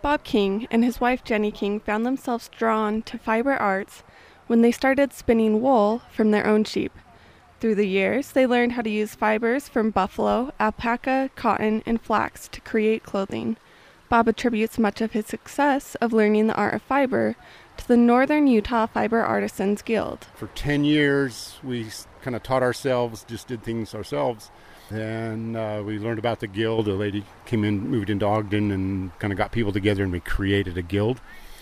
Bob King and his wife Jenny King found themselves drawn to fiber arts when they started spinning wool from their own sheep. Through the years, they learned how to use fibers from buffalo, alpaca, cotton, and flax to create clothing. Bob attributes much of his success of learning the art of fiber to the Northern Utah Fiber Artisans Guild. For 10 years, we kind of taught ourselves, just did things ourselves. And we learned about the guild. A lady came in, moved into Ogden, and kind of got people together, and we created a guild.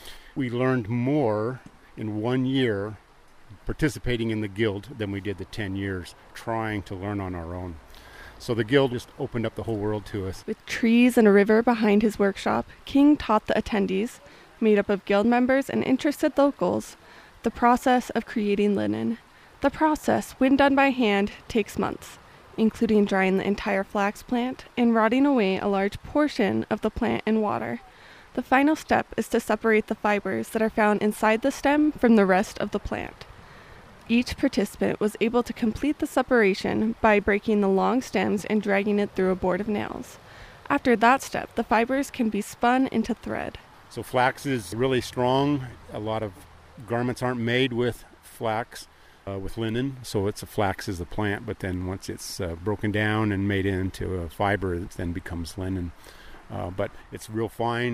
We learned more in 1 year participating in the guild than we did the 10 years trying to learn on our own. So the guild just opened up the whole world to us. With trees and a river behind his workshop, King taught the attendees, made up of guild members and interested locals, the process of creating linen. The process, when done by hand, takes months, including drying the entire flax plant and rotting away a large portion of the plant in water. The final step is to separate the fibers that are found inside the stem from the rest of the plant. Each participant was able to complete the separation by breaking the long stems and dragging it through a board of nails. After that step, the fibers can be spun into thread. So flax is really strong. A lot of garments aren't made with flax, with linen. So flax is the plant, but then once it's broken down and made into a fiber, it then becomes linen. But it's real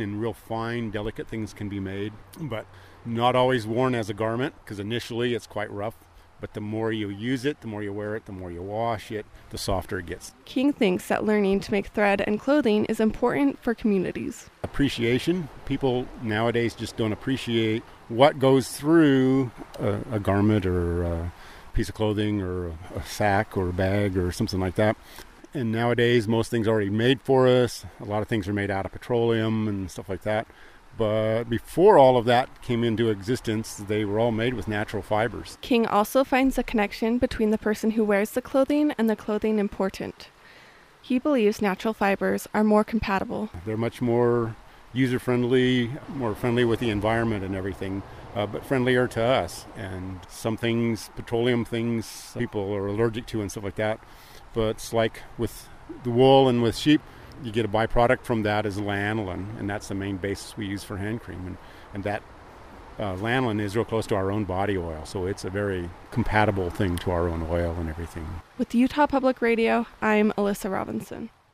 fine, delicate things can be made, but not always worn as a garment, because initially it's quite rough. But the more you use it, the more you wear it, the more you wash it, the softer it gets. King thinks that learning to make thread and clothing is important for communities. Appreciation. People nowadays just don't appreciate what goes through a garment or a piece of clothing or a sack or a bag or something like that. And nowadays, most things are already made for us. A lot of things are made out of petroleum and stuff like that. But before all of that came into existence, they were all made with natural fibers. King also finds a connection between the person who wears the clothing and the clothing important. He believes natural fibers are more compatible. They're much more user-friendly, more friendly with the environment and everything, but friendlier to us. And some things, petroleum things, people are allergic to and stuff like that. But it's like with the wool and with sheep, you get a byproduct from that is lanolin, and that's the main basis we use for hand cream. And that lanolin is real close to our own body oil, so it's a very compatible thing to our own oil and everything. With Utah Public Radio, I'm Alyssa Robinson.